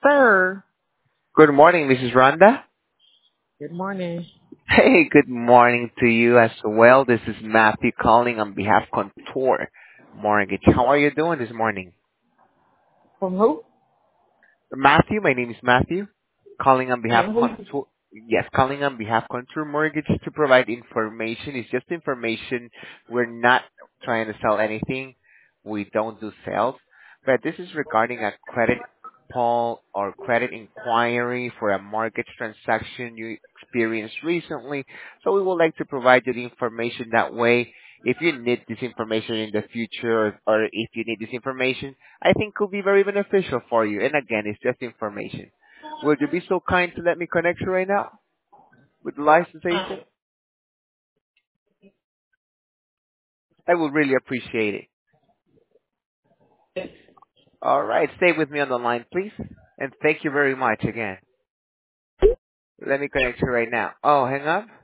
Sir, Good morning, Mrs. Rhonda. good morning. Hey, good morning to you as well. This is Matthew calling on behalf of Contour Mortgage. How are you doing this morning? From who? Matthew, my name is Matthew, calling on behalf And of who? Contour. Yes, calling on behalf of Contour Mortgage to provide information. It's just information. We're not trying to sell anything. We don't do sales. But this is regarding a credit poll or credit inquiry for a mortgage transaction you experienced recently. So we would like to provide you the information that way. If you need this information in the future or if you need this information, I think could be very beneficial for you. And again, it's just information. Would you be so kind to let me connect you right now with the license agent? I would really appreciate it. All right, stay with me on the line, please. And thank you very much again. Let me connect you right now. Oh, hang up.